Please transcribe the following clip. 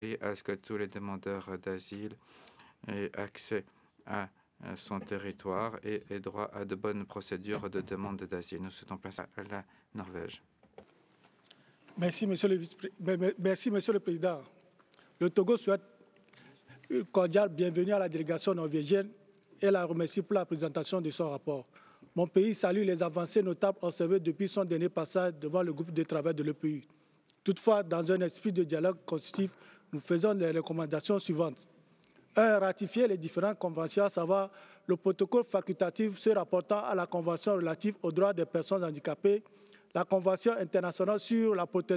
et à ce que tous les demandeurs d'asile aient accès à son territoire et aient droit à de bonnes procédures de demande d'asile. Nous souhaitons place à la Norvège. Merci, Monsieur le Président. Le Togo souhaite une cordiale bienvenue à la délégation norvégienne et la remercie pour la présentation de son rapport. Mon pays salue les avancées notables observées depuis son dernier passage devant le groupe de travail de l'EPU. Toutefois, dans un esprit de dialogue constructif, nous faisons les recommandations suivantes. 1. Ratifier les différentes conventions, à savoir le protocole facultatif se rapportant à la Convention relative aux droits des personnes handicapées, la Convention internationale sur la protection